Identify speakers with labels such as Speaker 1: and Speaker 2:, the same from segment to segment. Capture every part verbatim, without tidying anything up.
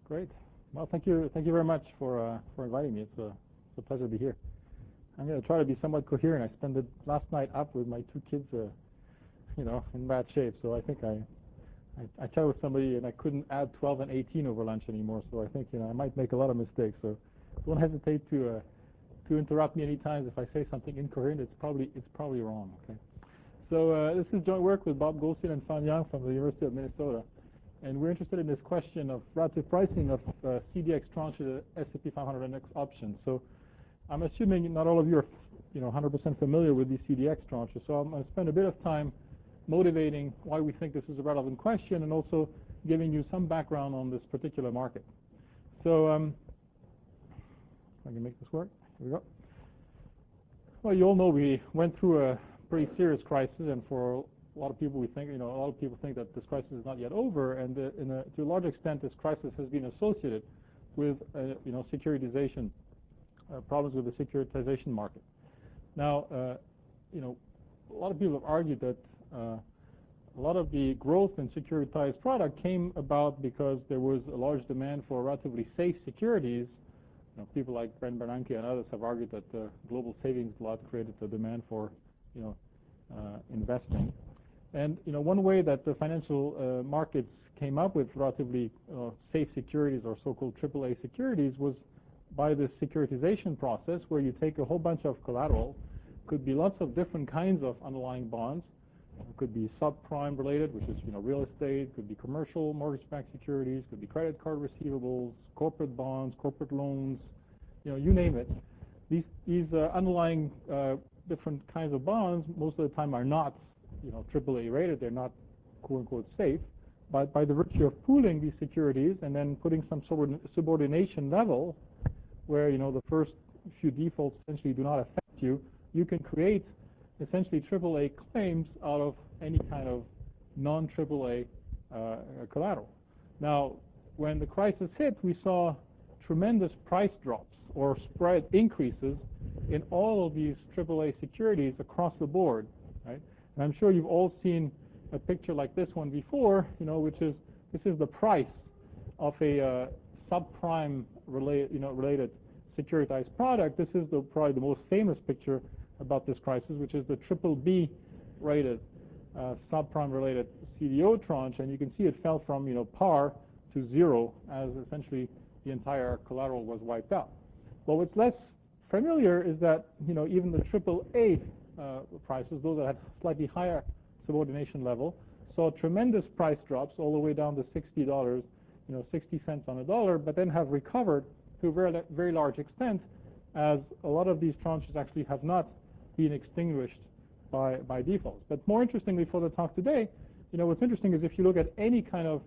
Speaker 1: Great. Well, thank you, thank you very much for uh, for inviting me. It's a, it's a pleasure to be here. I'm going to try to be somewhat coherent. I spent the last night up with my two kids, uh, you know, in bad shape. So I think I, I, I chatted with somebody and I couldn't add twelve and eighteen over lunch anymore. So I think, you know, I might make a lot of mistakes. So don't hesitate to uh, to interrupt me any times if I say something incoherent. It's probably it's probably wrong. Okay. So uh, this is joint work with Bob Goldstein and Fan Yang from the University of Minnesota. And we're interested in this question of relative pricing of uh, C D X tranches S and P five hundred index options. So I'm assuming not all of you are, you know, one hundred percent familiar with these C D X tranches. So I'm going to spend a bit of time motivating why we think this is a relevant question and also giving you some background on this particular market. So um, if I can make this work. Here we go. Well, you all know we went through a pretty serious crisis, and for a lot of people, we think, you know, a lot of people think that this crisis is not yet over, and uh, in a, to a large extent, this crisis has been associated with, uh, you know, securitization uh, problems with the securitization market. Now, uh, you know, a lot of people have argued that uh, a lot of the growth in securitized product came about because there was a large demand for relatively safe securities. You know, people like Brent Bernanke and others have argued that the global savings glut created the demand for, you know, uh, investing. And you know, one way that the financial uh, markets came up with relatively uh, safe securities, or so-called triple A securities, was by the securitization process, where you take a whole bunch of collateral. Could be lots of different kinds of underlying bonds. It could be subprime related, which is, you know, real estate. Could be commercial mortgage-backed securities. Could be credit card receivables, corporate bonds, corporate loans. You know, you name it. These these uh, underlying uh, different kinds of bonds most of the time are not, you know, triple A rated. They're not quote unquote safe. But by the virtue of pooling these securities and then putting some subordination level, where, you know, the first few defaults essentially do not affect you, you can create essentially triple A claims out of any kind of non-triple A uh, collateral. Now, when the crisis hit, we saw tremendous price drops or spread increases in all of these triple A securities across the board, right? And I'm sure you've all seen a picture like this one before, you know, which is, this is the price of a uh, subprime related, you know, related securitized product. This is the, probably the most famous picture about this crisis, which is the triple B rated uh, subprime related C D O tranche, and you can see it fell from, you know, par to zero as essentially the entire collateral was wiped out. But what's less familiar is that, you know, even the triple A uh, prices, those that had slightly higher subordination level, saw tremendous price drops all the way down to sixty dollars, you know, sixty cents on a dollar, but then have recovered to a very, very large extent, as a lot of these tranches actually have not been extinguished by, by defaults. But more interestingly for the talk today, you know, what's interesting is if you look at any kind of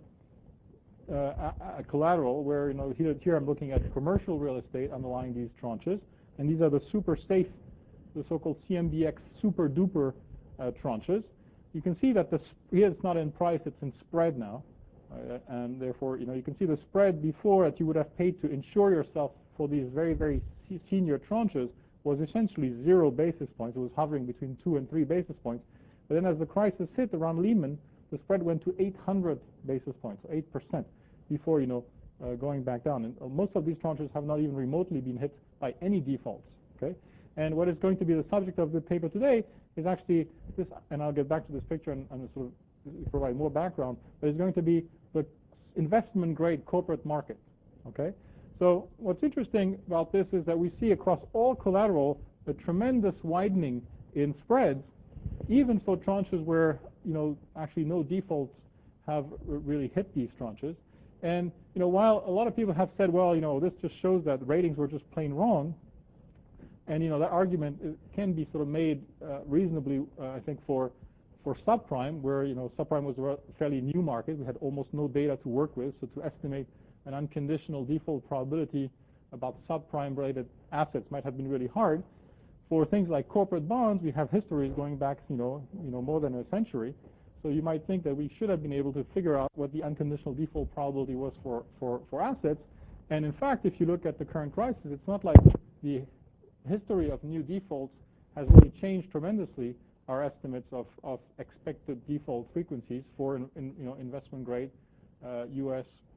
Speaker 1: uh, a, a collateral where, you know, here, here I'm looking at commercial real estate underlying these tranches, and these are the super safe, the so-called C M B X super duper uh, tranches. You can see that the, here it's not in price, it's in spread now. Uh, and therefore, you know, you can see the spread before that you would have paid to insure yourself for these very, very senior tranches was essentially zero basis points. It was hovering between two and three basis points. But then as the crisis hit around Lehman, the spread went to eight hundred basis points, so eight percent, before, you know, uh, going back down. And uh, most of these tranches have not even remotely been hit by any defaults, okay? And what is going to be the subject of the paper today is actually this, and I'll get back to this picture and, and sort of provide more background, but it's going to be the investment-grade corporate market, okay? So what's interesting about this is that we see across all collateral a tremendous widening in spreads, even for tranches where, you know, actually no defaults have really hit these tranches. And, you know, while a lot of people have said, well, you know, this just shows that ratings were just plain wrong, and, you know, that argument can be sort of made uh, reasonably, uh, I think, for for subprime, where, you know, subprime was a fairly new market. We had almost no data to work with, so to estimate an unconditional default probability about subprime-related assets might have been really hard. For things like corporate bonds, we have histories going back, you know, you know, more than a century. So you might think that we should have been able to figure out what the unconditional default probability was for, for, for assets. And in fact, if you look at the current crisis, it's not like the history of new defaults has really changed tremendously our estimates of, of expected default frequencies for in, in, you know, investment grade uh, U S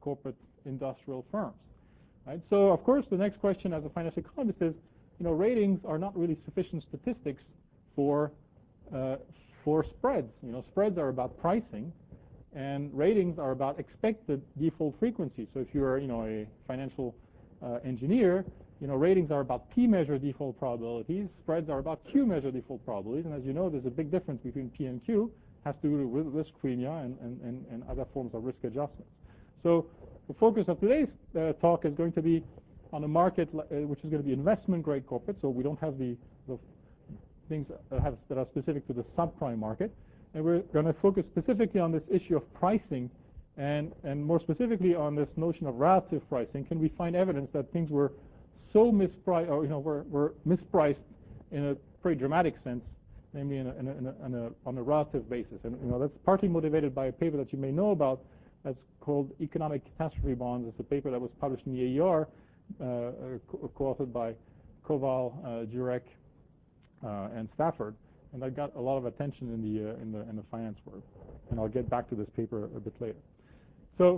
Speaker 1: corporate industrial firms. Right? So, of course, the next question as a financial economist is, you know, ratings are not really sufficient statistics for uh, for spreads. You know, spreads are about pricing, and ratings are about expected default frequency. So, if you are, you know, a financial uh, engineer, you know, ratings are about P-measure default probabilities. Spreads are about Q-measure default probabilities. And as you know, there's a big difference between P and Q. It has to do with risk premia and, and, and, and other forms of risk adjustments. So the focus of today's uh, talk is going to be on a market uh, which is going to be investment-grade corporate. So we don't have the, the things that, have, that are specific to the subprime market. And we're going to focus specifically on this issue of pricing and, and more specifically on this notion of relative pricing. Can we find evidence that things were so mispriced, or you know, were, were mispriced in a pretty dramatic sense, namely in a, in a, in a, in a, on a relative basis? And you know, that's partly motivated by a paper that you may know about that's called Economic Catastrophe Bonds. It's a paper that was published in the A E R, uh, co-authored by Koval, uh, Jurek, uh, and Stafford, and that got a lot of attention in the uh, in the in the finance world. And I'll get back to this paper a bit later. So,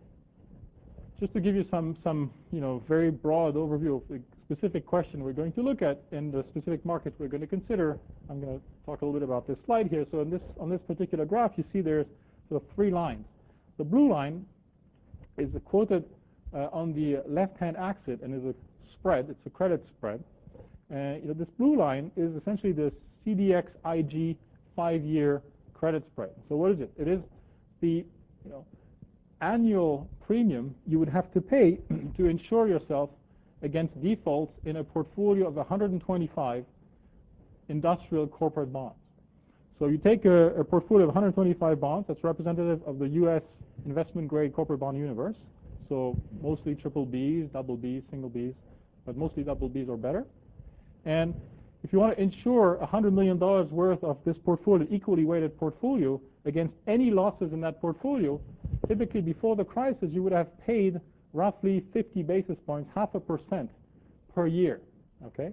Speaker 1: just to give you some some you know very broad overview of the specific question we're going to look at in the specific markets we're going to consider, I'm going to talk a little bit about this slide here. So, in this on this particular graph, you see there's sort of three lines. The blue line is quoted uh, on the left-hand axis and is a spread. It's a credit spread. Uh, you know, this blue line is essentially the C D X I G five-year credit spread. So what is it? It is the you know, annual premium you would have to pay to insure yourself against defaults in a portfolio of one hundred twenty-five industrial corporate bonds. So you take a, a portfolio of one hundred twenty-five bonds that's representative of the U S investment-grade corporate bond universe. So mostly triple Bs, double Bs, single Bs, but mostly double Bs or better. And if you want to insure one hundred million dollars worth of this portfolio, equally weighted portfolio, against any losses in that portfolio, typically before the crisis you would have paid roughly fifty basis points, half a percent per year. Okay.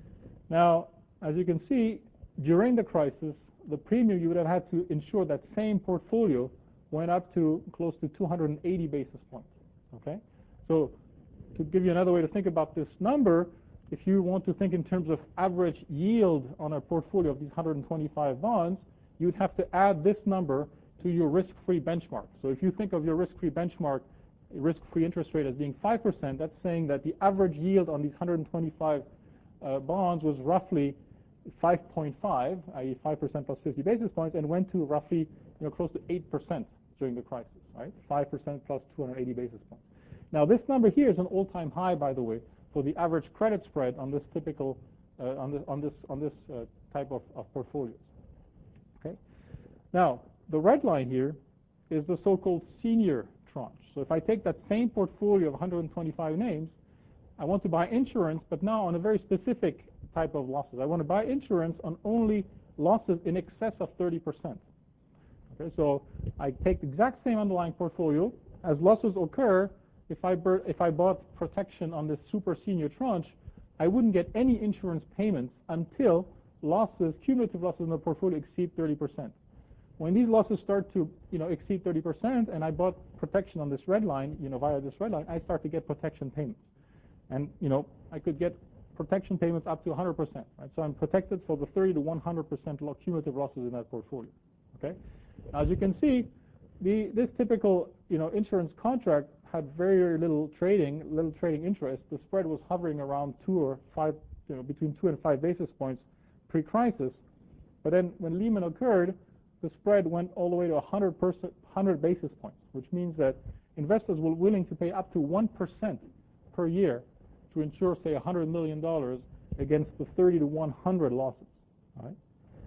Speaker 1: Now, as you can see, during the crisis, the premium you would have had to insure that same portfolio went up to close to two hundred eighty basis points. Okay, so to give you another way to think about this number, if you want to think in terms of average yield on a portfolio of these one hundred twenty-five bonds, you'd have to add this number to your risk-free benchmark. So if you think of your risk-free benchmark, risk-free interest rate as being five percent, that's saying that the average yield on these one hundred twenty-five uh, bonds was roughly five point five, that is five percent plus fifty basis points, and went to roughly you know, close to eight percent during the crisis, right? five percent plus two hundred eighty basis points. Now, this number here is an all-time high, by the way, for the average credit spread on this typical, uh, on this, on this, on this uh, type of, of portfolios. Okay. Now, the red line here is the so-called senior tranche. So if I take that same portfolio of one hundred twenty-five names, I want to buy insurance, but now on a very specific type of losses. I want to buy insurance on only losses in excess of thirty percent. Okay, so I take the exact same underlying portfolio. As losses occur, if I, if I bought protection on this super senior tranche, I wouldn't get any insurance payments until losses, cumulative losses in the portfolio exceed thirty percent. When these losses start to you know, exceed thirty percent and I bought protection on this red line, you know, via this red line, I start to get protection payments. And you know, I could get protection payments up to one hundred percent. Right? So I'm protected for the thirty to one hundred percent cumulative losses in that portfolio. Okay. Now, as you can see, the, this typical you know, insurance contract had very, very little trading, little trading interest. The spread was hovering around two or five, you know, between two and five basis points pre-crisis. But then when Lehman occurred, the spread went all the way to one hundred, one hundred basis points, which means that investors were willing to pay up to one percent per year to insure, say, one hundred million dollars against the thirty to one hundred losses. All right?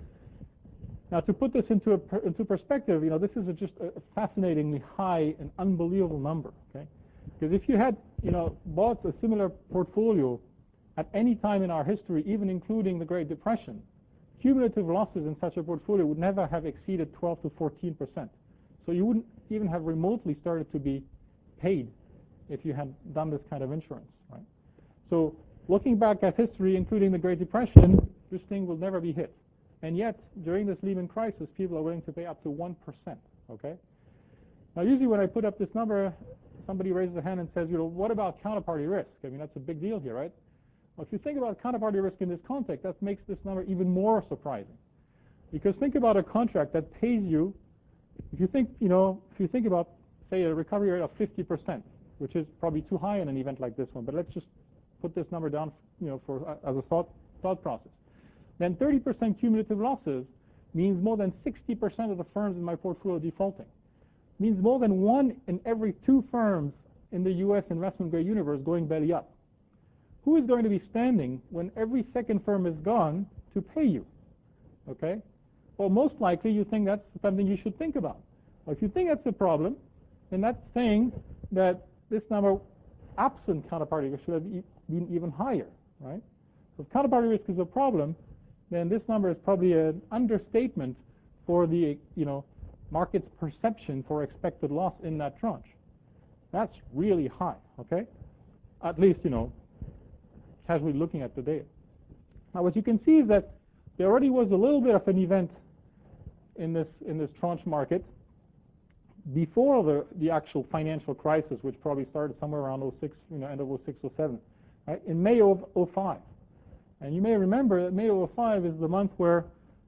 Speaker 1: Now, to put this into a, into perspective, you know, this is a just a fascinatingly high and unbelievable number. Okay, because if you had, you know, bought a similar portfolio at any time in our history, even including the Great Depression, cumulative losses in such a portfolio would never have exceeded twelve to fourteen percent. So you wouldn't even have remotely started to be paid if you had done this kind of insurance. Right? So looking back at history, including the Great Depression, this thing will never be hit. And yet, during this Lehman crisis, people are willing to pay up to one percent. Okay? Now, usually when I put up this number, somebody raises a hand and says, you know, what about counterparty risk? I mean, that's a big deal here, right? Well, if you think about counterparty risk in this context, that makes this number even more surprising. Because think about a contract that pays you, if you think, you know, if you think about, say, a recovery rate of fifty percent, which is probably too high in an event like this one, but let's just put this number down, you know, for uh, as a thought thought process. Then thirty percent cumulative losses means more than sixty percent of the firms in my portfolio defaulting. Means more than one in every two firms in the U S investment grade universe going belly up. Who is going to be standing when every second firm is gone to pay you? Okay? Well, most likely you think that's something you should think about. Well, if you think that's a problem, then that's saying that this number, absent counterparty risk, should have been even higher, right? So if counterparty risk is a problem, then this number is probably an understatement for the, you know, market's perception for expected loss in that tranche. That's really high, okay? At least, you know, casually looking at the data. Now, what you can see is that there already was a little bit of an event in this in this tranche market before the the actual financial crisis, which probably started somewhere around oh six, you know, end of oh six, oh seven, right? In May of oh five. And you may remember that May of oh five is the month where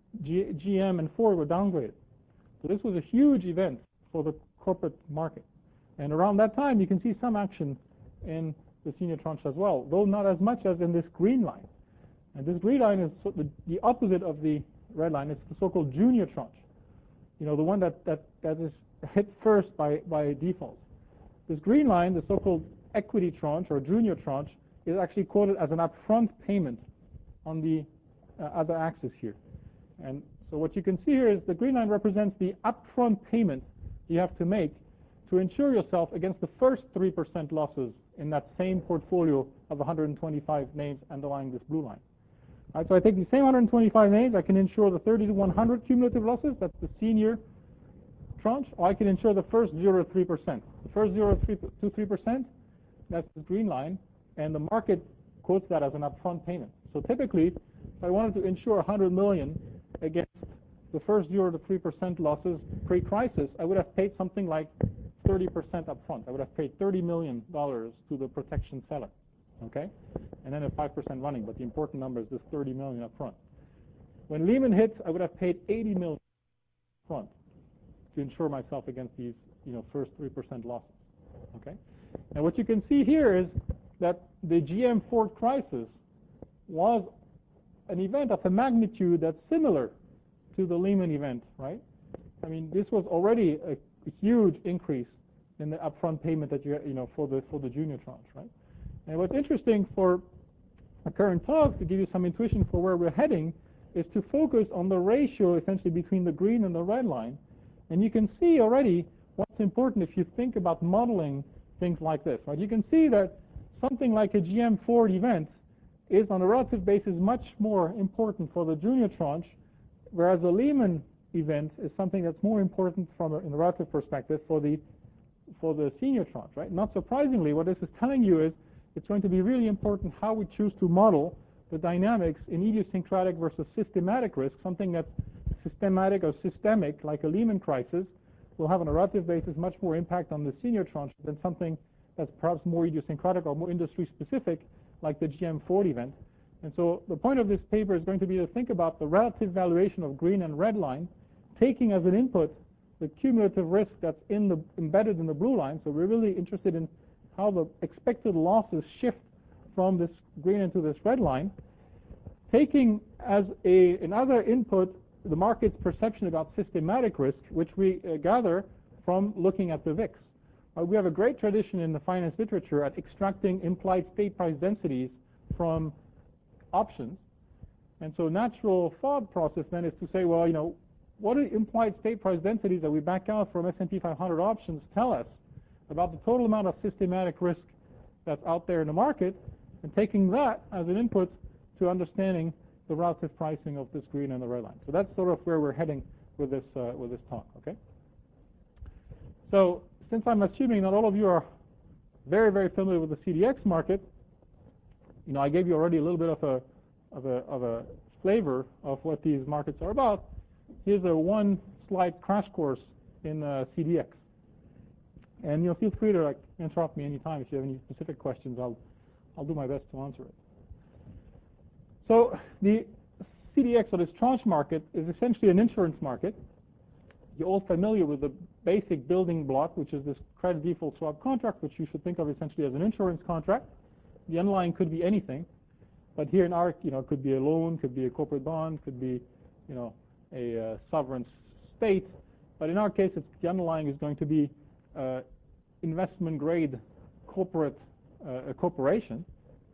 Speaker 1: G GM and Ford were downgraded. So this was a huge event for the corporate market. And around that time, you can see some action in the senior tranche as well, though not as much as in this green line. And this green line is the, the opposite of the red line. It's the so-called junior tranche. You know, the one that, that, that is hit first by, by defaults. This green line, the so-called equity tranche or junior tranche, is actually quoted as an upfront payment on the uh, other axis here. And so what you can see here is the green line represents the upfront payment you have to make to insure yourself against the first three percent losses in that same portfolio of one hundred twenty-five names underlying this blue line. All right, so I take the same one hundred twenty-five names, I can insure the thirty to one hundred cumulative losses, that's the senior tranche, or I can insure the first zero to three percent. The first zero to three percent, that's the green line, and the market quotes that as an upfront payment. So typically, if I wanted to insure one hundred million against the first zero to three percent losses pre-crisis, I would have paid something like thirty percent upfront. I would have paid thirty million dollars to the protection seller, okay? And then a five percent running, but the important number is this thirty million dollars upfront. When Lehman hits, I would have paid eighty million dollars upfront to insure myself against these, you know, first three percent losses, okay? And what you can see here is that the G M Ford crisis was an event of a magnitude that's similar to the Lehman event, right? I mean, this was already a, a huge increase in the upfront payment that you, you know, for the for the junior tranche, right? And what's interesting for the current talk, to give you some intuition for where we're heading, is to focus on the ratio essentially between the green and the red line. And you can see already what's important if you think about modeling things like this, right? You can see that something like a G M Ford event is on a relative basis much more important for the junior tranche, whereas the Lehman event is something that's more important from a, in a relative perspective for the for the senior tranche, right? Not surprisingly, what this is telling you is it's going to be really important how we choose to model the dynamics in idiosyncratic versus systematic risk. Something that's systematic or systemic, like a Lehman crisis, will have on a relative basis much more impact on the senior tranche than something that's perhaps more idiosyncratic or more industry specific, like the G M Ford event. And so the point of this paper is going to be to think about the relative valuation of green and red line, taking as an input the cumulative risk that's in the embedded in the blue line. So we're really interested in how the expected losses shift from this green into this red line, taking as a another input the market's perception about systematic risk, which we uh, gather from looking at the V I X. Uh, we have a great tradition in the finance literature at extracting implied state price densities from options. And so natural thought process then is to say, well, you know, what do implied state price densities that we back out from S and P five hundred options tell us about the total amount of systematic risk that's out there in the market, and taking that as an input to understanding the relative pricing of this green and the red line. So that's sort of where we're heading with this uh, with this talk, okay? So since I'm assuming not all of you are very, very familiar with the C D X market, you know, I gave you already a little bit of a of a of a flavor of what these markets are about. Here's a one slide crash course in uh, C D X. And you know, feel free to like interrupt me anytime if you have any specific questions. I'll I'll do my best to answer it. So the C D X, or this tranche market, is essentially an insurance market. You're all familiar with the basic building block, which is this credit default swap contract, which you should think of essentially as an insurance contract. The underlying could be anything, but here in our, you know, it could be a loan, could be a corporate bond, could be, you know, a uh, sovereign state. But in our case, it's, the underlying is going to be uh, investment grade corporate uh, a corporation.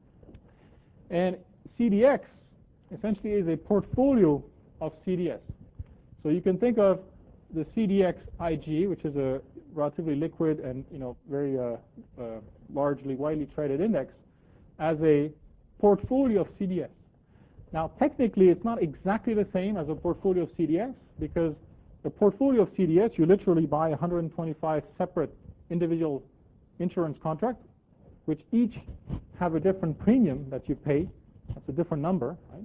Speaker 1: And C D X essentially is a portfolio of C D S. So you can think of the C D X I G, which is a relatively liquid and, you know, very uh, uh, largely widely traded index, as a portfolio of C D S. Now, technically, it's not exactly the same as a portfolio of C D S, because the portfolio of C D S, you literally buy one hundred twenty-five separate individual insurance contracts, which each have a different premium that you pay. That's a different number, right?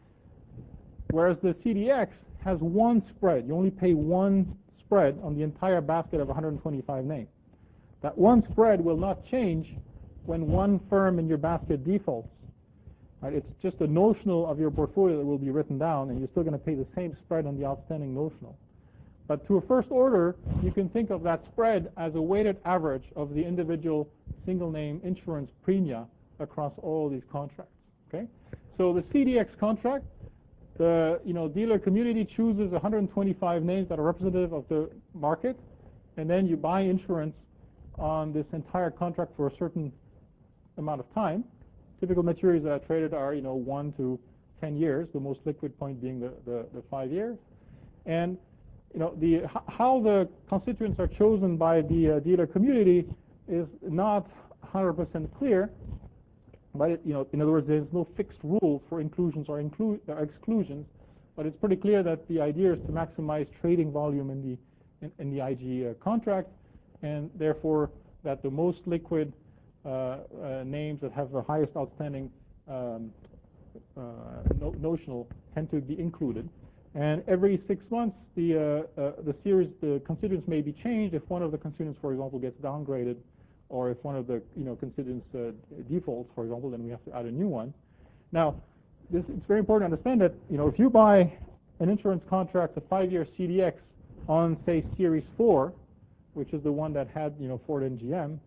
Speaker 1: Whereas the C D X has one spread. You only pay one spread on the entire basket of one hundred twenty-five names. That one spread will not change when one firm in your basket defaults. Right? It's just the notional of your portfolio that will be written down, and you're still going to pay the same spread on the outstanding notional. But to a first order, you can think of that spread as a weighted average of the individual single name insurance premia across all these contracts. Okay? So the C D X contract, the you know dealer community chooses one hundred twenty-five names that are representative of the market, and then you buy insurance on this entire contract for a certain amount of time. Typical maturities that are traded are you know one to ten years, the most liquid point being the, the, the five years. And you know the how the constituents are chosen by the uh, dealer community is not one hundred percent clear. But it, you know, in other words, there's no fixed rule for inclusions or inclu uh, exclusions. But it's pretty clear that the idea is to maximize trading volume in the in, in the I G uh, contract, and therefore that the most liquid uh, uh, names that have the highest outstanding um, uh, no notional tend to be included. And every six months, the uh, uh, the series, the constituents may be changed if one of the constituents, for example, gets downgraded, or if one of the you know constituents uh, defaults, for example, then we have to add a new one. Now, this, it's very important to understand that you know if you buy an insurance contract, a five-year C D X on say Series four, which is the one that had you know Ford and G M,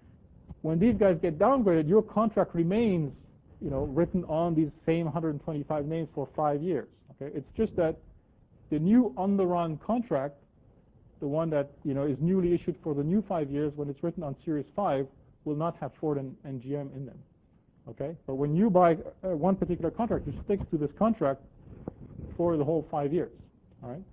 Speaker 1: when these guys get downgraded, your contract remains you know written on these same one hundred twenty-five names for five years. Okay, it's just that the new on-the-run contract, the one that you know is newly issued for the new five years, when it's written on Series five, will not have Ford and, and G M in them. Okay, but when you buy uh, one particular contract, you stick to this contract for the whole five years. All right.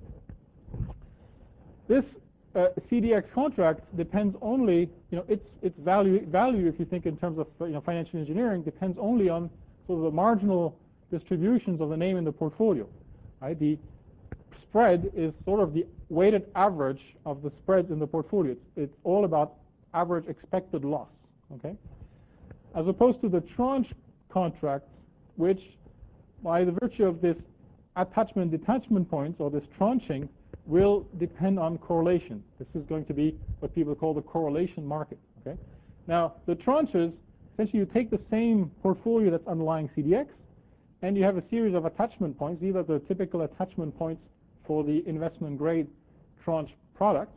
Speaker 1: This uh, C D X contract depends only, you know, its its value value if you think in terms of you know financial engineering depends only on sort of the marginal distributions of the name in the portfolio. Right. The spread is sort of the weighted average of the spreads in the portfolio. It's, it's all about average expected loss, okay? As opposed to the tranche contracts, which by the virtue of this attachment detachment points, or this tranching, will depend on correlation. This is going to be what people call the correlation market, okay? Now, the tranches, essentially you take the same portfolio that's underlying C D X, and you have a series of attachment points. These are the typical attachment points for the investment grade tranche products.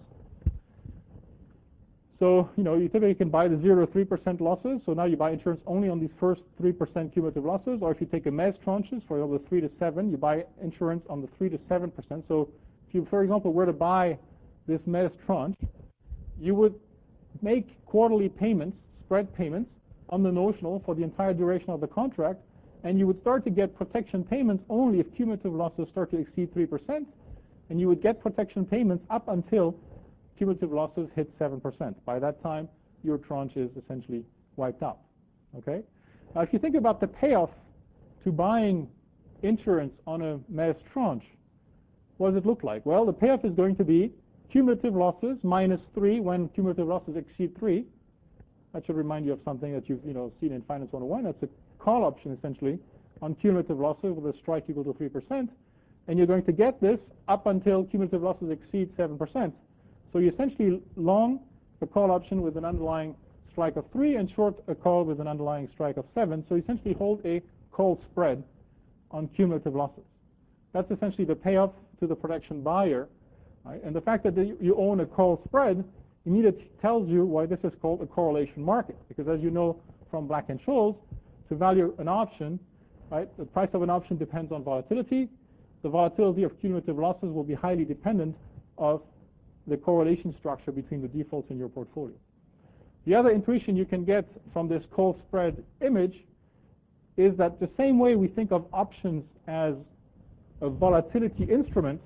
Speaker 1: So, you know, you typically can buy the zero to three percent losses. So now you buy insurance only on these first three percent cumulative losses. Or if you take a mezz tranches, for example, the three to seven, you buy insurance on the three to seven percent. So if you, for example, were to buy this mezz tranche, you would make quarterly payments, spread payments, on the notional for the entire duration of the contract, and you would start to get protection payments only if cumulative losses start to exceed three percent, and you would get protection payments up until cumulative losses hit seven percent. By that time, your tranche is essentially wiped out. Okay? Now, if you think about the payoff to buying insurance on a mezz tranche, what does it look like? Well, the payoff is going to be cumulative losses minus three when cumulative losses exceed three. That should remind you of something that you've you know seen in Finance one oh one. That's a call option, essentially, on cumulative losses with a strike equal to three percent. And you're going to get this up until cumulative losses exceed seven percent. So you essentially long a call option with an underlying strike of three and short a call with an underlying strike of seven. So essentially hold a call spread on cumulative losses. That's essentially the payoff to the protection buyer. Right? And the fact that you own a call spread immediately tells you why this is called a correlation market. Because as you know from Black and Scholes, to value an option, right, the price of an option depends on volatility. The volatility of cumulative losses will be highly dependent of the correlation structure between the defaults in your portfolio. The other intuition you can get from this call spread image is that the same way we think of options as a volatility instrument,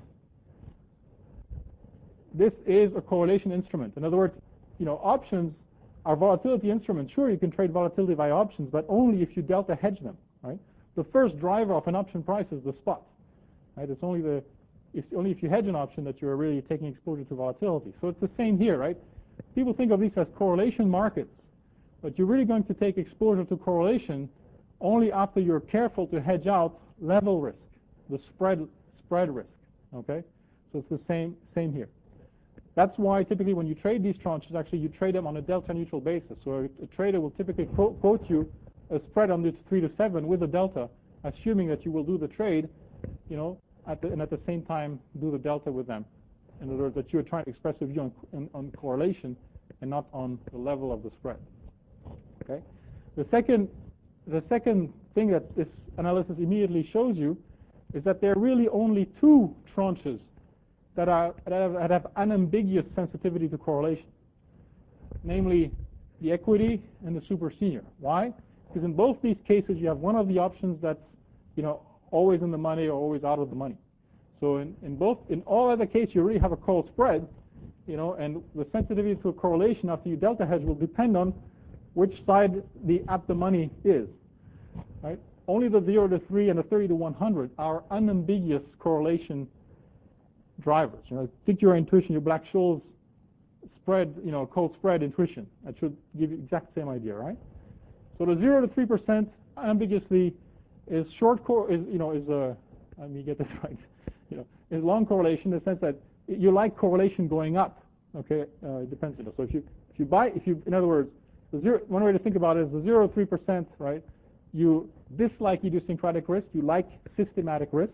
Speaker 1: this is a correlation instrument. In other words, you know, options are volatility instruments. Sure, you can trade volatility via options, but only if you delta hedge them, right? The first driver of an option price is the spot, right? It's only the it's only if you hedge an option that you're really taking exposure to volatility. So it's the same here, right? People think of these as correlation markets, but you're really going to take exposure to correlation only after you're careful to hedge out level risk, the spread spread risk. Okay, so it's the same same here. That's why typically when you trade these tranches, actually you trade them on a delta neutral basis. So a, a trader will typically quote, quote you a spread on this three to seven with a delta, assuming that you will do the trade, you know, at the, and at the same time do the delta with them. In other words, that you are trying to express a view on, on, on correlation and not on the level of the spread. Okay. The second, the second thing that this analysis immediately shows you is that there are really only two tranches that are that have, that have unambiguous sensitivity to correlation, namely the equity and the super senior. Why? Because in both these cases you have one of the options that's, you know, always in the money or always out of the money. So in, in both in all other cases you really have a call spread, you know, and the sensitivity to a correlation after you delta hedge will depend on which side the at the money is. Right? Only the zero to three and the thirty to one hundred are unambiguous correlation drivers. You know, think your intuition, your Black-Scholes spread, you know, call spread intuition. That should give you exact same idea, right? So the zero to three percent ambiguously is short core is you know is a let me get this right. You know, is long correlation in the sense that you like correlation going up. Okay, uh, it depends. You know, so if you if you buy if you in other words, the zero one way to think about it is the zero to three percent, right? You dislike idiosyncratic risk. You like systematic risk.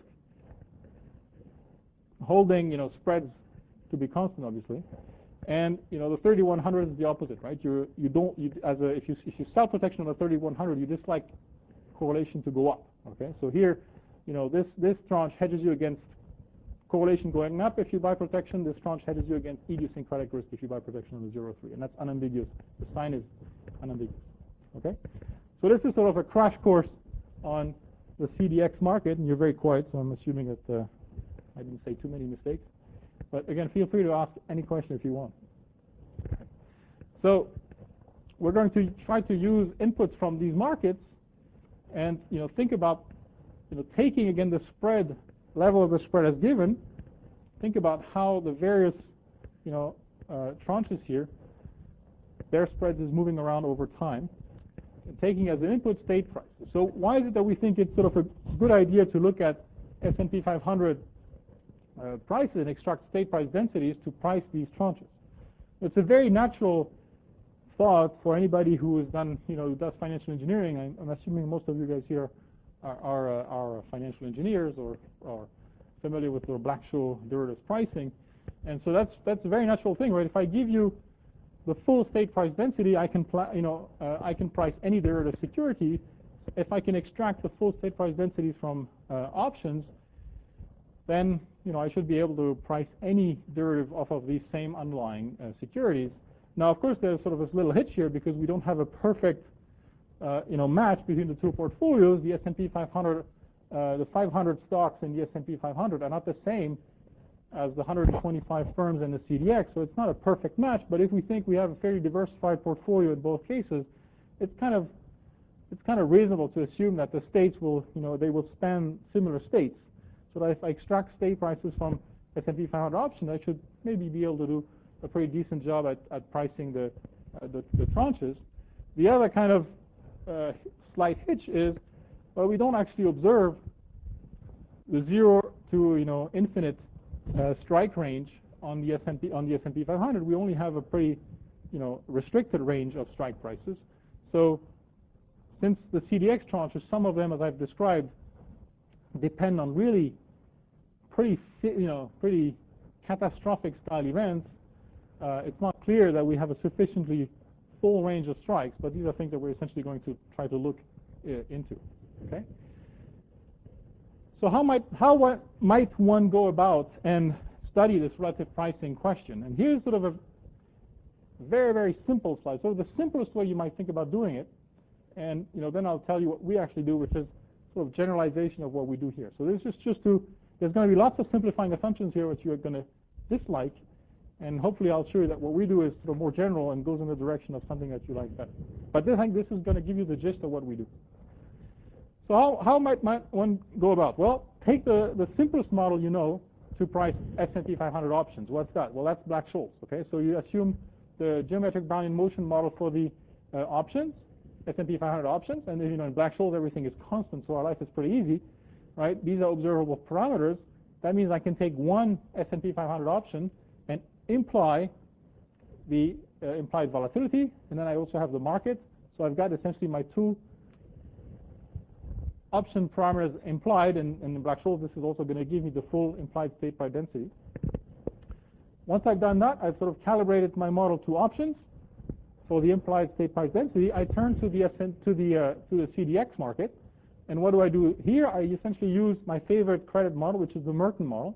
Speaker 1: Holding, you know, spreads to be constant, obviously, and you know the thirty-one hundred is the opposite, right? You you don't you, as a if you if you sell protection on the thirty-one hundred, you dislike correlation to go up. Okay, so here, you know, this this tranche hedges you against correlation going up if you buy protection. This tranche hedges you against idiosyncratic risk if you buy protection on the zero three, and that's unambiguous. The sign is unambiguous. Okay, so this is sort of a crash course on the C D X market, and you're very quiet, so I'm assuming that. Uh, I didn't say too many mistakes. But again, feel free to ask any question if you want. So we're going to try to use inputs from these markets and, you know, think about, you know, taking again the spread level of the spread as given. Think about how the various, you know, uh, tranches here, their spreads is moving around over time, and taking as an input state prices. So why is it that we think it's sort of a good idea to look at S and P five hundred Uh, prices and extract state price densities to price these tranches? It's a very natural thought for anybody who has done, you know, who does financial engineering. I'm, I'm assuming most of you guys here are are, uh, are financial engineers or are familiar with the Black-Scholes derivatives pricing, and so that's that's a very natural thing, right? If I give you the full state price density, I can pla you know uh, I can price any derivative security. If I can extract the full state price densities from uh, options, then, you know, I should be able to price any derivative off of these same underlying uh, securities. Now, of course, there's sort of this little hitch here because we don't have a perfect, uh, you know, match between the two portfolios. The S and P five hundred, uh, the five hundred stocks in the S and P five hundred are not the same as the one hundred twenty-five firms in the C D X, so it's not a perfect match. But if we think we have a fairly diversified portfolio in both cases, it's kind of it's kind of reasonable to assume that the states will, you know, they will span similar states. So that if I extract state prices from S and P five hundred options, I should maybe be able to do a pretty decent job at, at pricing the, uh, the the tranches. The other kind of uh, slight hitch is, well, we don't actually observe the zero to, you know, infinite uh, strike range on the S and P on the S and P five hundred. We only have a pretty you know, restricted range of strike prices. So since the C D X tranches, some of them, as I've described, depend on really pretty, you know, pretty catastrophic style events, uh, it's not clear that we have a sufficiently full range of strikes, but these are things that we're essentially going to try to look uh, into. Okay. So how might how what might one go about and study this relative pricing question? And here's sort of a very very simple slide. So the simplest way you might think about doing it, and you know then I'll tell you what we actually do, which is sort of generalization of what we do here. So this is just to there's going to be lots of simplifying assumptions here which you're going to dislike, and hopefully I'll show you that what we do is sort of more general and goes in the direction of something that you like better. But I think this is going to give you the gist of what we do. So how, how might, might one go about? Well, take the, the simplest model you know to price S and P five hundred options. What's that? Well, that's Black-Scholes. Okay, so you assume the geometric bound in motion model for the uh, options, S and P five hundred options, and then, you know in Black-Scholes everything is constant, so our life is pretty easy, right? These are observable parameters. That means I can take one S and P five hundred option and imply the uh, implied volatility, and then I also have the market. So I've got essentially my two option parameters implied, and, and in Black-Scholes this is also going to give me the full implied state price density. Once I've done that, I've sort of calibrated my model to options for the implied state price density. I turn to the to the uh, to the C D X market, and what do I do here? I essentially use my favorite credit model, which is the Merton model.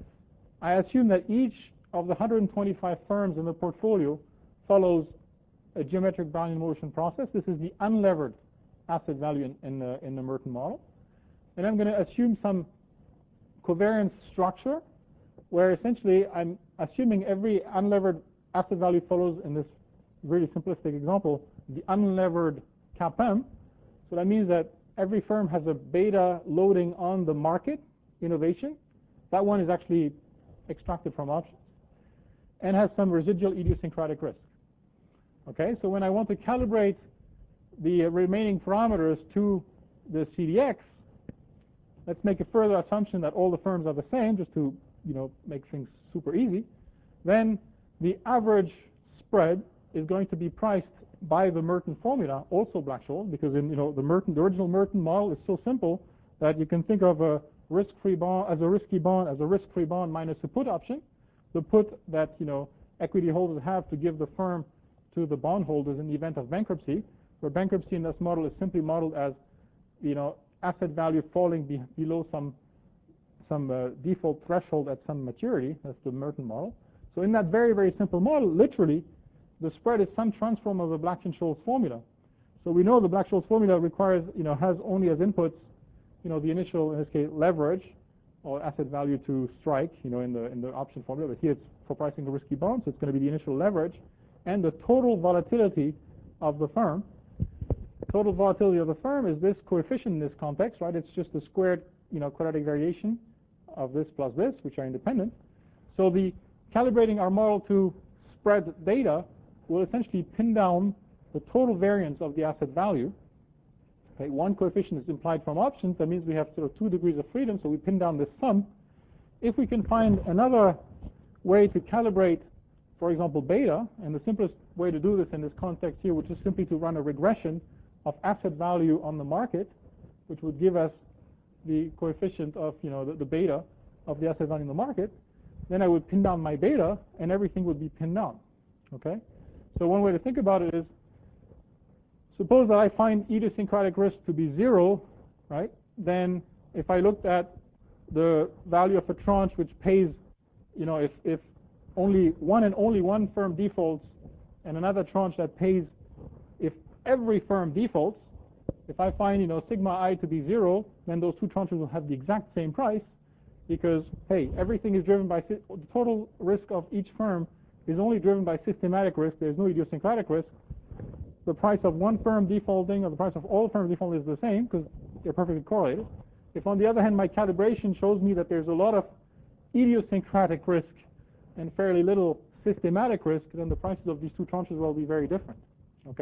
Speaker 1: I assume that each of the one hundred twenty-five firms in the portfolio follows a geometric bound in motion process. This is the unlevered asset value in, in, the, in the Merton model. And I'm going to assume some covariance structure where essentially I'm assuming every unlevered asset value follows, in this really simplistic example, the unlevered CAPM. So that means that every firm has a beta loading on the market innovation. That one is actually extracted from options and has some residual idiosyncratic risk. Okay, so when I want to calibrate the remaining parameters to the C D X, let's make a further assumption that all the firms are the same, just to you know make things super easy. Then the average spread is going to be priced by the Merton formula, also Black-Scholes, because in you know the Merton, the original Merton model is so simple that you can think of a risk-free bond as a risky bond as a risk-free bond minus a put option. The put that you know equity holders have to give the firm to the bondholders in the event of bankruptcy, where bankruptcy in this model is simply modeled as you know asset value falling be below some some uh, default threshold at some maturity. That's the Merton model. So in that very very simple model, literally the spread is some transform of the Black-Scholes formula. So we know the Black-Scholes formula requires you know has only as inputs you know the initial, in this case, leverage or asset value to strike, you know, in the in the option formula. But here it's for pricing a risky bond, so it's going to be the initial leverage and the total volatility of the firm. Total volatility of the firm is this coefficient in this context, right? It's just the squared, you know, quadratic variation of this plus this, which are independent. So the calibrating our model to spread data will essentially pin down the total variance of the asset value. Okay, one coefficient is implied from options. That means we have sort of two degrees of freedom, so we pin down this sum. If we can find another way to calibrate, for example, beta, and the simplest way to do this in this context here, which is simply to run a regression of asset value on the market, which would give us the coefficient of you know the, the beta of the asset value in the market, then I would pin down my beta, and everything would be pinned down. Okay, so one way to think about it is, suppose that I find idiosyncratic risk to be zero, right? Then if I looked at the value of a tranche which pays, you know, if, if only one and only one firm defaults, and another tranche that pays if every firm defaults, if I find, you know, sigma I to be zero, then those two tranches will have the exact same price, because, hey, everything is driven by, the total risk of each firm is only driven by systematic risk. There's no idiosyncratic risk. The price of one firm defaulting or the price of all firms defaulting is the same because they're perfectly correlated. If, on the other hand, my calibration shows me that there's a lot of idiosyncratic risk and fairly little systematic risk, then the prices of these two tranches will be very different. Okay?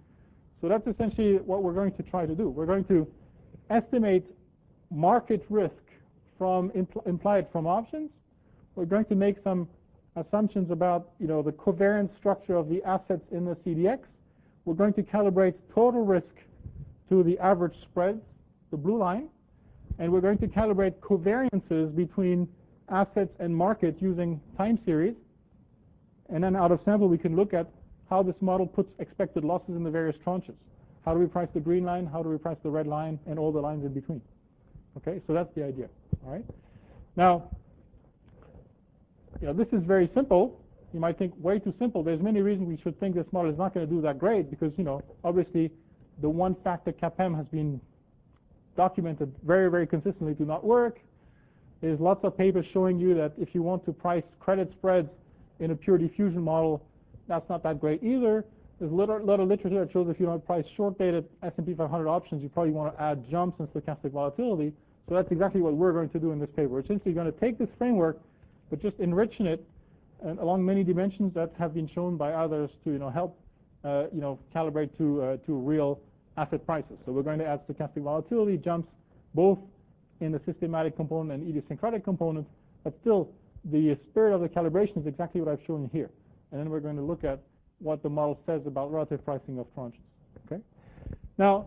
Speaker 1: So that's essentially what we're going to try to do. We're going to estimate market risk from impl implied from options. We're going to make some assumptions about, you know, the covariance structure of the assets in the C D X. We're going to calibrate total risk to the average spread, the blue line, and we're going to calibrate covariances between assets and markets using time series. And then out of sample, we can look at how this model puts expected losses in the various tranches. How do we price the green line? How do we price the red line? And all the lines in between. Okay, so that's the idea. All right. Now, you know, this is very simple. You might think way too simple. There's many reasons we should think this model is not going to do that great because, you know, obviously the one factor CAPM has been documented very, very consistently to not work. There's lots of papers showing you that if you want to price credit spreads in a pure diffusion model, that's not that great either. There's a lot of literature that shows if you don't price short-dated S and P five hundred options, you probably want to add jumps and stochastic volatility. So that's exactly what we're going to do in this paper. We're essentially going to take this framework, but just enriching it and along many dimensions that have been shown by others to, you know, help, uh, you know, calibrate to uh, to real asset prices. So we're going to add stochastic volatility jumps, both in the systematic component and idiosyncratic component, but still the spirit of the calibration is exactly what I've shown you here. And then we're going to look at what the model says about relative pricing of tranches. Okay. Now,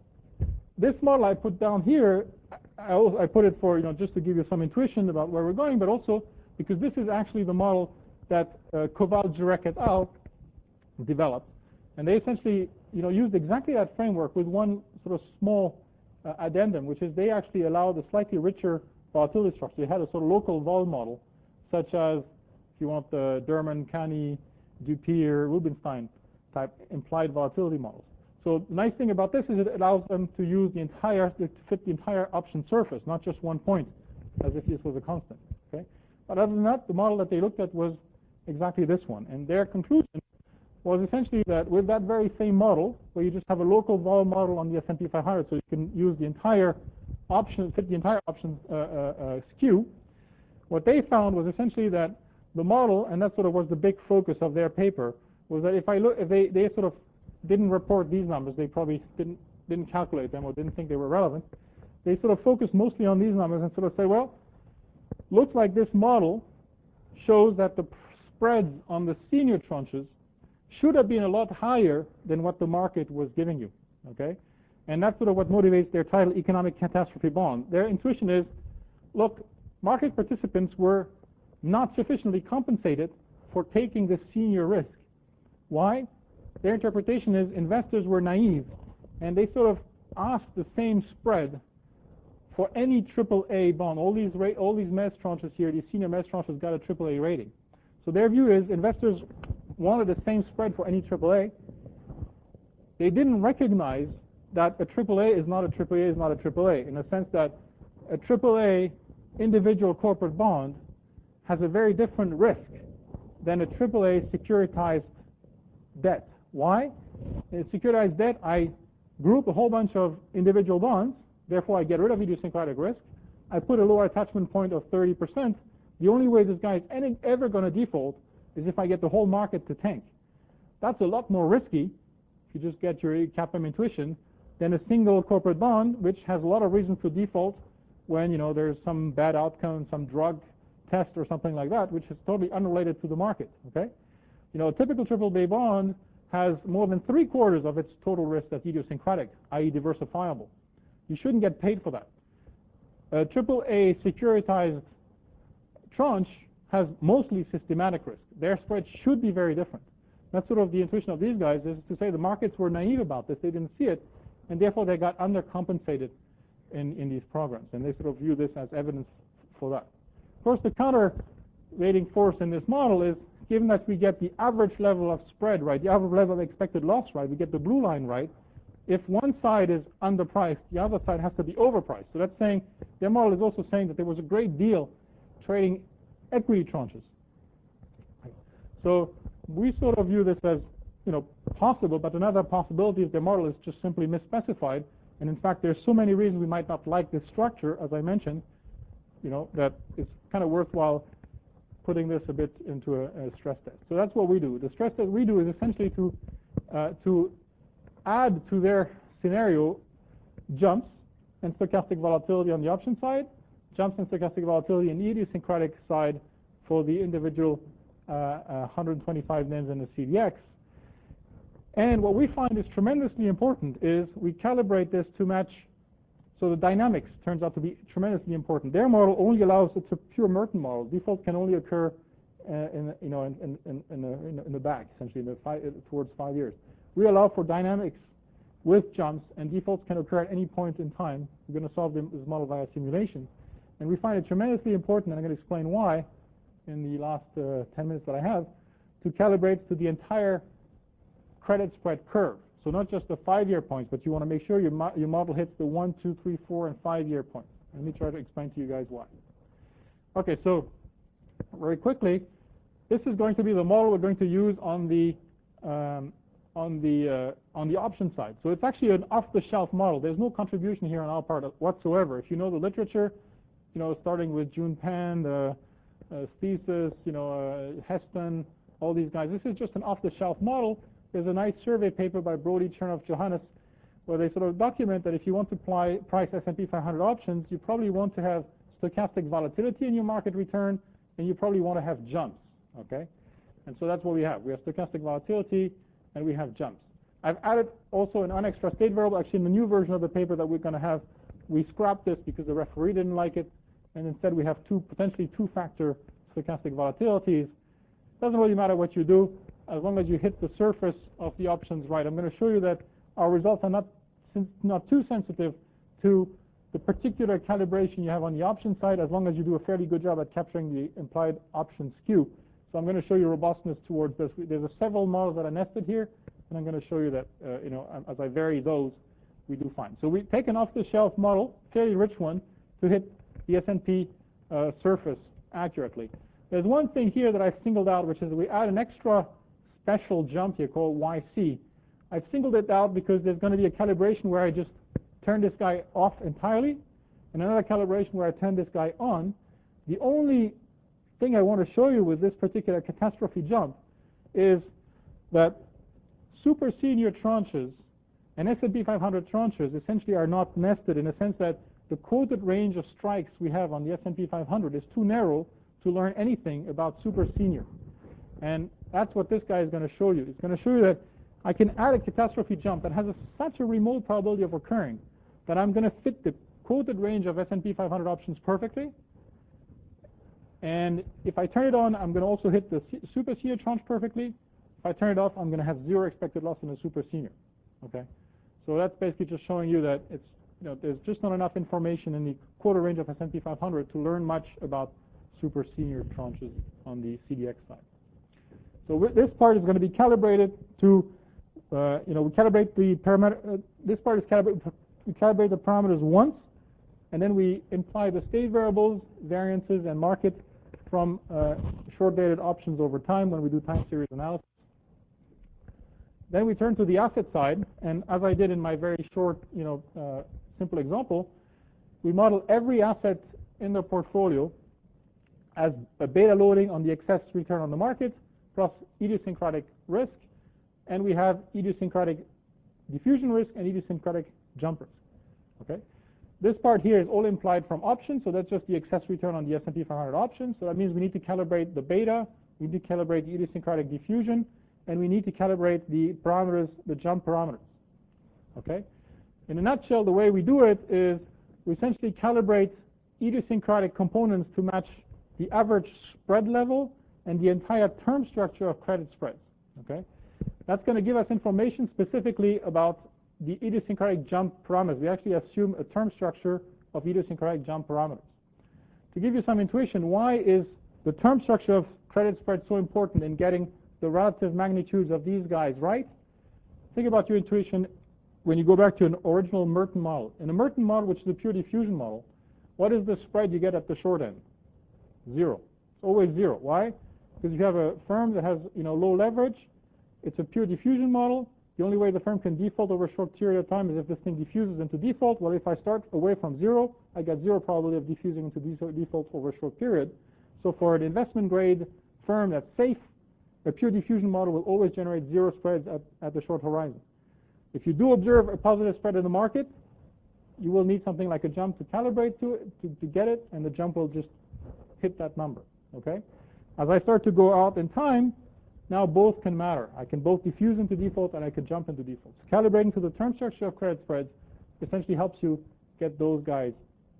Speaker 1: this model I put down here, I, also, I put it for, you know, just to give you some intuition about where we're going, but also because this is actually the model that uh, Koval, Jurek et al. Developed, and they essentially, you know, used exactly that framework with one sort of small uh, addendum, which is they actually allowed a slightly richer volatility structure. They had a sort of local vol model, such as, if you want the Derman, Kani, Dupier, Rubinstein type implied volatility models. So the nice thing about this is it allows them to use the entire, to fit the entire option surface, not just one point, as if this was a constant. Okay? But other than that, the model that they looked at was exactly this one. And their conclusion was essentially that with that very same model, where you just have a local vol model on the S and P five hundred, so you can use the entire option, fit the entire option uh, uh, uh, skew, what they found was essentially that the model, and that sort of was the big focus of their paper, was that if I look, if they, they sort of didn't report these numbers, they probably didn't didn't calculate them or didn't think they were relevant. They sort of focused mostly on these numbers and sort of say, well, looks like this model shows that the spreads on the senior tranches should have been a lot higher than what the market was giving you. Okay, and that's sort of what motivates their title, Economic Catastrophe Bond. Their intuition is, look, market participants were not sufficiently compensated for taking the senior risk. Why? Their interpretation is investors were naive, and they sort of asked the same spread for any triple A bond. All these ra all these mezz tranches here, these senior mezz tranches got a triple A rating. So their view is investors wanted the same spread for any triple A. They didn't recognize that a triple A is not a triple A is not a triple A, in the sense that a triple A individual corporate bond has a very different risk than a triple A securitized debt. Why? In securitized debt, I group a whole bunch of individual bonds, therefore I get rid of idiosyncratic risk. I put a lower attachment point of thirty percent. The only way this guy is any, ever going to default is if I get the whole market to tank. That's a lot more risky, if you just get your CAPM intuition, than a single corporate bond, which has a lot of reasons to default when, you know, there's some bad outcome, some drug test or something like that, which is totally unrelated to the market. Okay, you know, a typical triple A bond has more than three quarters of its total risk that's idiosyncratic, that is diversifiable. You shouldn't get paid for that. A triple A securitized tranche has mostly systematic risk. Their spread should be very different. That's sort of the intuition of these guys, is to say the markets were naive about this, they didn't see it, and therefore they got undercompensated in, in these programs, and they sort of view this as evidence for that. Of course, the counter-rating force in this model is, given that we get the average level of spread right, the average level of expected loss right, we get the blue line right, if one side is underpriced, the other side has to be overpriced. So that's saying, their model is also saying that there was a great deal trading equity tranches. So we sort of view this as, you know, possible, but another possibility is their model is just simply misspecified. And in fact, there's so many reasons we might not like this structure, as I mentioned, you know, that it's kind of worthwhile putting this a bit into a, a stress test. So that's what we do. The stress test we do is essentially to uh, to add to their scenario jumps and stochastic volatility on the option side, jumps and stochastic volatility in the idiosyncratic side for the individual uh, one hundred twenty-five names in the C D X. And what we find is tremendously important is we calibrate this to match. So the dynamics turns out to be tremendously important. Their model only allows, it's a pure Merton model. Default can only occur uh, in, you know, in, in, in, in, the, in the back, essentially, in the five, towards five years. We allow for dynamics with jumps, and defaults can occur at any point in time. We're going to solve this model via simulation. And we find it tremendously important, and I'm going to explain why in the last uh, ten minutes that I have, to calibrate to the entire credit spread curve. So not just the five-year points, but you want to make sure your, mo your model hits the one, two, three, four, and five-year points. Let me try to explain to you guys why. Okay, so very quickly, this is going to be the model we're going to use on the um, on the uh, on the option side. So it's actually an off-the-shelf model. There's no contribution here on our part whatsoever. If you know the literature, you know, starting with June Pan, the uh, thesis, you know, uh, Heston, all these guys. This is just an off-the-shelf model. There's a nice survey paper by Brody, Chernoff, Johannes, where they sort of document that if you want to apply price S and P five hundred options, you probably want to have stochastic volatility in your market return, and you probably want to have jumps, okay? And so that's what we have. We have stochastic volatility, and we have jumps. I've added also an unextra state variable. Actually, in the new version of the paper that we're going to have, we scrapped this because the referee didn't like it, and instead we have two potentially two-factor stochastic volatilities. Doesn't really matter what you do, as long as you hit the surface of the options right. I'm going to show you that our results are not, not too sensitive to the particular calibration you have on the option side, as long as you do a fairly good job at capturing the implied option skew. So I'm going to show you robustness towards this. There's a several models that are nested here, and I'm going to show you that, uh, you know, as I vary those, we do fine. So we take an off-the-shelf model, fairly rich one, to hit the S and P uh, surface accurately. There's one thing here that I've singled out, which is we add an extra special jump here called Y C. I've singled it out because there's going to be a calibration where I just turn this guy off entirely, and another calibration where I turn this guy on. The only thing I want to show you with this particular catastrophe jump is that super senior tranches and S and P five hundred tranches essentially are not nested, in a sense that the quoted range of strikes we have on the S and P five hundred is too narrow to learn anything about super senior. And that's what this guy is going to show you. It's going to show you that I can add a catastrophe jump that has a, such a remote probability of occurring that I'm going to fit the quoted range of S and P five hundred options perfectly. And if I turn it on, I'm going to also hit the super senior tranche perfectly. If I turn it off, I'm going to have zero expected loss in the super senior. Okay, so that's basically just showing you that it's, you know, there's just not enough information in the quoted range of S and P five hundred to learn much about super senior tranches on the C D X side. So this part is going to be calibrated to, uh, you know, we calibrate the parameter. Uh, this part is calibrated. We calibrate the parameters once, and then we imply the state variables, variances, and market from uh, short-dated options over time when we do time series analysis. Then we turn to the asset side, and as I did in my very short, you know, uh, simple example, we model every asset in the portfolio as a beta loading on the excess return on the market plus idiosyncratic risk, and we have idiosyncratic diffusion risk and idiosyncratic jump risk. Okay, this part here is all implied from options, so that's just the excess return on the S and P five hundred options. So that means we need to calibrate the beta, we need to calibrate the idiosyncratic diffusion, and we need to calibrate the parameters, the jump parameters. Okay, in a nutshell, the way we do it is we essentially calibrate idiosyncratic components to match the average spread level and the entire term structure of credit spreads. Okay, that's going to give us information specifically about the idiosyncratic jump parameters. We actually assume a term structure of idiosyncratic jump parameters. To give you some intuition, why is the term structure of credit spread so important in getting the relative magnitudes of these guys right? Think about your intuition when you go back to an original Merton model. In a Merton model, which is a pure diffusion model, what is the spread you get at the short end? Zero. It's always zero. Why? Because you have a firm that has, you know, low leverage. It's a pure diffusion model. The only way the firm can default over a short period of time is if this thing diffuses into default. Well, if I start away from zero, I get zero probability of diffusing into default over a short period. So for an investment grade firm that's safe, a pure diffusion model will always generate zero spreads at, at the short horizon. If you do observe a positive spread in the market, you will need something like a jump to calibrate to it, to, to get it, and the jump will just hit that number. Okay? As I start to go out in time, now both can matter. I can both diffuse into default and I can jump into defaults. Calibrating to the term structure of credit spreads essentially helps you get those guys.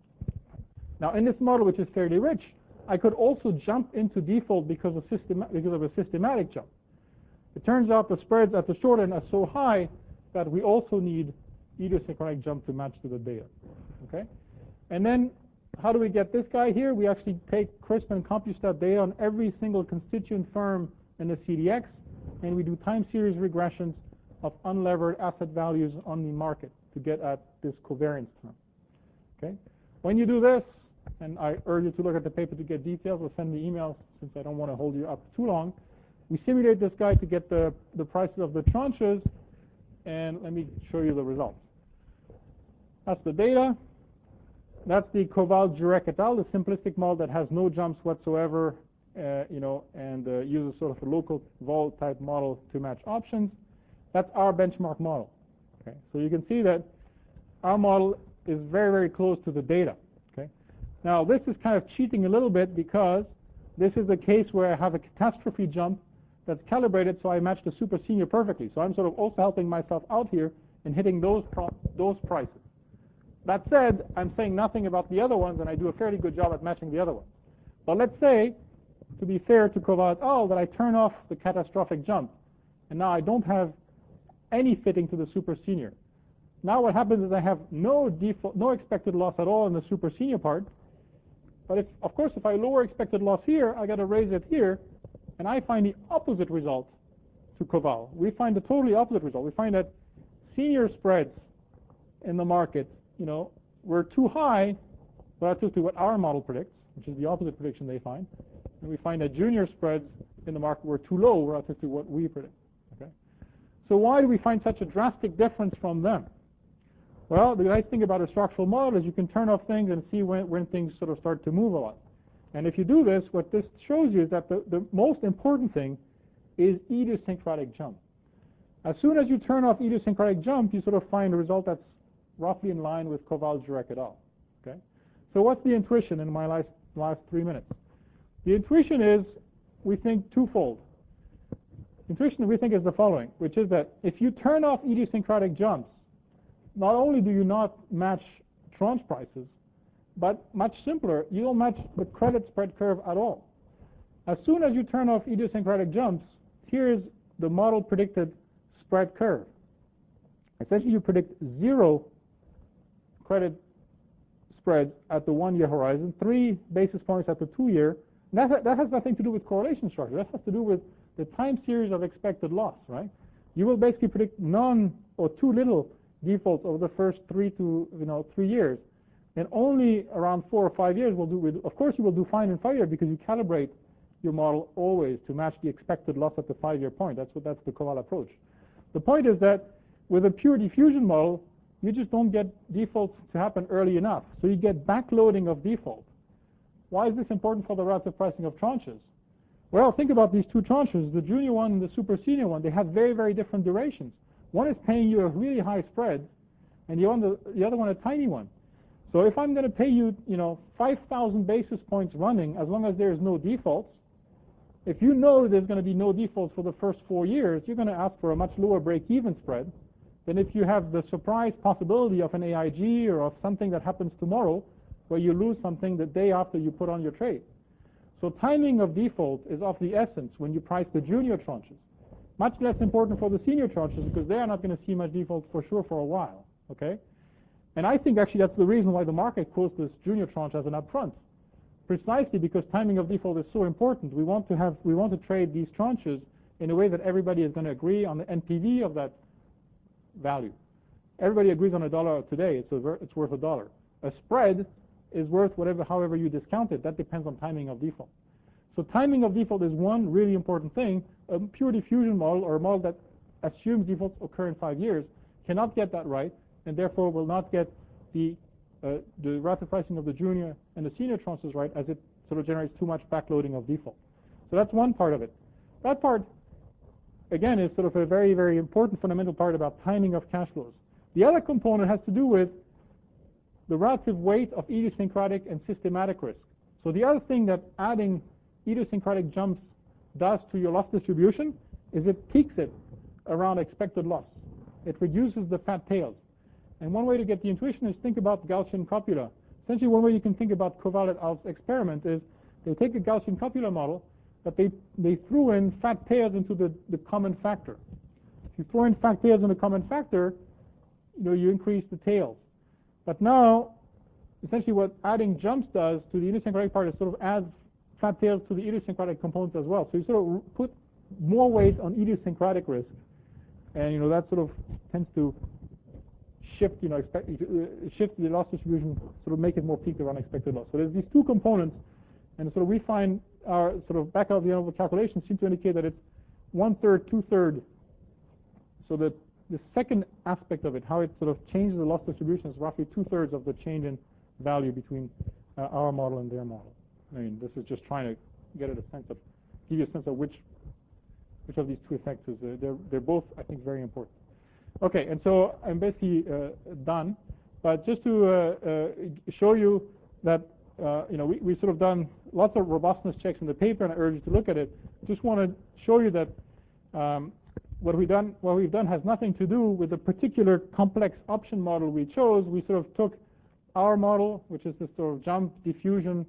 Speaker 1: Now in this model, which is fairly rich, I could also jump into default because of, system, because of a systematic jump. It turns out the spreads at the short end are so high that we also need idiosyncratic jump to match to the data. Okay? And then how do we get this guy here? We actually take CRISP and CompuStat data on every single constituent firm in the C D X, and we do time series regressions of unlevered asset values on the market to get at this covariance term. Okay? When you do this, and I urge you to look at the paper to get details, or send me emails since I don't want to hold you up too long, we simulate this guy to get the, the prices of the tranches, and let me show you the results. That's the data. That's the Koval-Jurek et al., the simplistic model that has no jumps whatsoever, uh, you know, and uh, uses sort of a local vol type model to match options. That's our benchmark model. Okay? So you can see that our model is very, very close to the data. Okay? Now this is kind of cheating a little bit because this is a case where I have a catastrophe jump that's calibrated so I match the super senior perfectly. So I'm sort of also helping myself out here in hitting those, those prices. That said, I'm saying nothing about the other ones, and I do a fairly good job at matching the other ones. But let's say, to be fair to Koval et al., that I turn off the catastrophic jump, and now I don't have any fitting to the super senior. Now what happens is I have no default, no expected loss at all in the super senior part. But if, of course, if I lower expected loss here, I got to raise it here, and I find the opposite result to Koval. We find the totally opposite result. We find that senior spreads in the market, you know, were too high relative to what our model predicts, which is the opposite prediction they find. And we find that junior spreads in the market were too low relative to what we predict. Okay? So why do we find such a drastic difference from them? Well, the nice thing about a structural model is you can turn off things and see when, when things sort of start to move a lot. And if you do this, what this shows you is that the, the most important thing is idiosyncratic jump. As soon as you turn off idiosyncratic jump, you sort of find a result that's roughly in line with Koval-Jurek et al. Okay? So what's the intuition in my last, last three minutes? The intuition is, we think, twofold. Intuition we think is the following, which is that if you turn off idiosyncratic jumps, not only do you not match tranche prices, but much simpler, you don't match the credit spread curve at all. As soon as you turn off idiosyncratic jumps, here is the model predicted spread curve. Essentially, you predict zero credit spread at the one-year horizon, three basis points at the two-year. That, that has nothing to do with correlation structure. That has to do with the time series of expected loss, right? You will basically predict none or too little defaults over the first three to you know three years, and only around four or five years will do. Of course, you will do fine in five years because you calibrate your model always to match the expected loss at the five-year point. That's what that's the Koval approach. The point is that with a pure diffusion model, you just don't get defaults to happen early enough. So you get backloading of default. Why is this important for the relative pricing of tranches? Well, think about these two tranches, the junior one and the super senior one. They have very, very different durations. One is paying you a really high spread, and the other, the other one a tiny one. So if I'm going to pay you, you know, five thousand basis points running, as long as there is no defaults, if you know there's going to be no defaults for the first four years, you're going to ask for a much lower break-even spread than if you have the surprise possibility of an A I G or of something that happens tomorrow where you lose something the day after you put on your trade. So timing of default is of the essence when you price the junior tranches. Much less important for the senior tranches because they are not going to see much default for sure for a while. Okay? And I think actually that's the reason why the market quotes this junior tranche as an upfront. Precisely because timing of default is so important. We want to have we want to trade these tranches in a way that everybody is going to agree on the N P V of that value. Everybody agrees on a dollar today, it's, a, it's worth a dollar. A spread is worth whatever, however you discount it. That depends on timing of default. So timing of default is one really important thing. A pure diffusion model or a model that assumes defaults occur in five years cannot get that right, and therefore will not get the uh, the relative pricing of the junior and the senior tranches right, as it sort of generates too much backloading of default. So that's one part of it. That part, again, is sort of a very, very important fundamental part about timing of cash flows. The other component has to do with the relative weight of idiosyncratic and systematic risk. So the other thing that adding idiosyncratic jumps does to your loss distribution is it peaks it around expected loss. It reduces the fat tails. And one way to get the intuition is think about Gaussian copula. Essentially, one way you can think about Koval et al.'s experiment is they take a Gaussian copula model, but they, they threw in fat tails into the, the common factor. If you throw in fat tails in the common factor, you know, you increase the tails. But now, essentially what adding jumps does to the idiosyncratic part is sort of adds fat tails to the idiosyncratic components as well. So you sort of put more weight on idiosyncratic risk, and you know that sort of tends to shift, you know, expect, uh, shift the loss distribution, sort of make it more peaked around expected loss. So there's these two components, and sort of we find our sort of back of the envelope calculations seem to indicate that it's one third, two third. So that the second aspect of it, how it sort of changes the loss distribution, is roughly two thirds of the change in value between uh, our model and their model. I mean, this is just trying to get at a sense of, give you a sense of which which of these two effects is. Uh, they're they're both, I think, very important. Okay, and so I'm basically uh, done. But just to uh, uh, show you that uh, you know we we sort of done lots of robustness checks in the paper, and I urge you to look at it. Just want to show you that um, what we've done what we've done has nothing to do with the particular complex option model we chose. We sort of took our model, which is this sort of jump diffusion,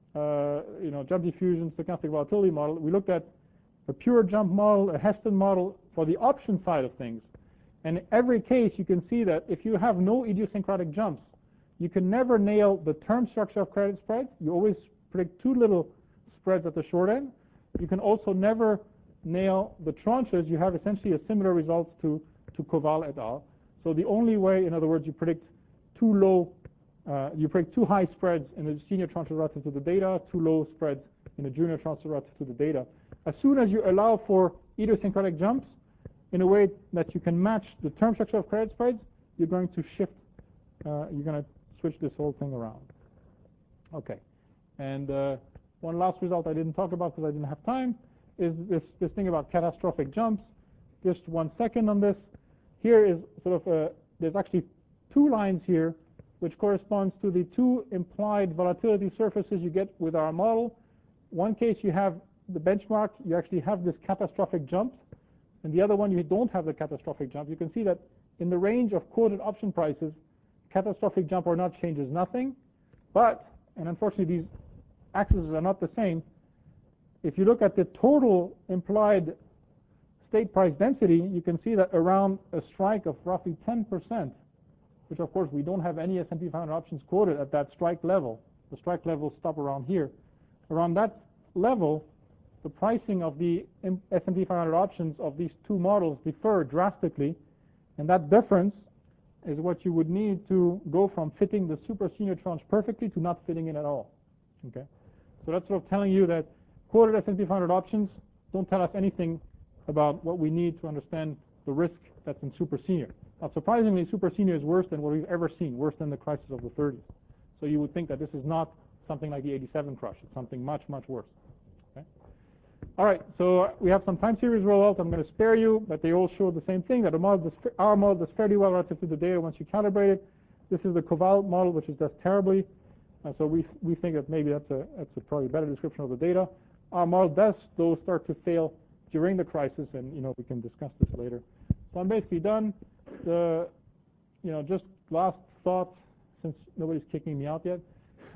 Speaker 1: uh, you know, jump diffusion stochastic volatility model. We looked at a pure jump model, a Heston model for the option side of things. And in every case, you can see that if you have no idiosyncratic jumps, you can never nail the term structure of credit spreads. You always predict too little spreads at the short end. You can also never nail the tranches. You have essentially a similar results to, to Koval et al. So the only way, in other words, you predict too low, uh, you predict too high spreads in the senior tranches relative to the data, too low spreads in the junior tranches relative to the data. As soon as you allow for idiosyncratic jumps in a way that you can match the term structure of credit spreads, you're going to shift, uh, you're going to switch this whole thing around. Okay. And uh, one last result I didn't talk about because I didn't have time is this, this thing about catastrophic jumps. Just one second on this. Here is sort of a, there's actually two lines here which corresponds to the two implied volatility surfaces you get with our model. One case you have the benchmark, you actually have this catastrophic jump, and the other one you don't have the catastrophic jump. You can see that in the range of quoted option prices, catastrophic jump or not changes nothing. But, and unfortunately these axes are not the same, if you look at the total implied state price density, you can see that around a strike of roughly ten percent, which of course we don't have any S and P five hundred options quoted at that strike level. The strike levels stop around here. Around that level, the pricing of the S and P five hundred options of these two models differ drastically, and that difference is what you would need to go from fitting the super senior tranche perfectly to not fitting it at all. Okay, so that's sort of telling you that quoted S and P five hundred options don't tell us anything about what we need to understand the risk that's in super senior. Now, surprisingly, super senior is worse than what we've ever seen, worse than the crisis of the thirties. So you would think that this is not something like the eighty-seven crush. It's something much, much worse. Okay? All right, so we have some time series rollouts. I'm going to spare you, but they all show the same thing, that a model does, our model does fairly well relative to the data once you calibrate it. This is the Koval model, which is does terribly. Uh, so we we think that maybe that's a that's a probably better description of the data. Our model does, though, start to fail during the crisis, and you know we can discuss this later. So I'm basically done. The you know just last thought, since nobody's kicking me out yet,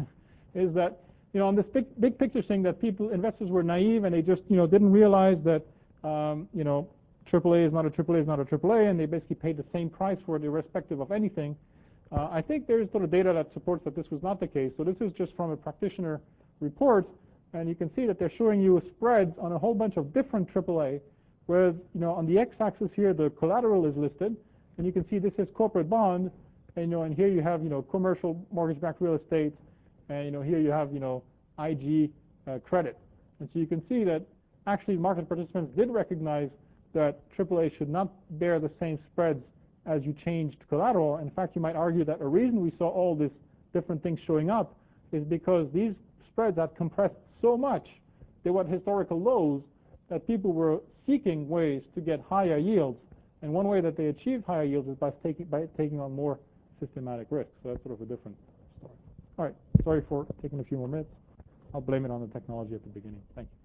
Speaker 1: is that you know on this big big picture thing that people investors were naive and they just you know didn't realize that um, you know triple A is not a triple A is not a triple A, and they basically paid the same price for it irrespective of anything. Uh, I think there's sort of data that supports that this was not the case. So this is just from a practitioner report, and you can see that they're showing you spreads on a whole bunch of different triple A, where you know on the x-axis here the collateral is listed, and you can see this is corporate bond, and you know and here you have you know commercial mortgage-backed real estate, and you know here you have you know I G uh, credit, and so you can see that actually market participants did recognize that triple A should not bear the same spreads as you changed collateral. In fact, you might argue that a reason we saw all these different things showing up is because these spreads had compressed so much, they were at historical lows, that people were seeking ways to get higher yields. And one way that they achieved higher yields is by taking, by taking on more systematic risk. So that's sort of a different story. All right, sorry for taking a few more minutes. I'll blame it on the technology at the beginning. Thank you.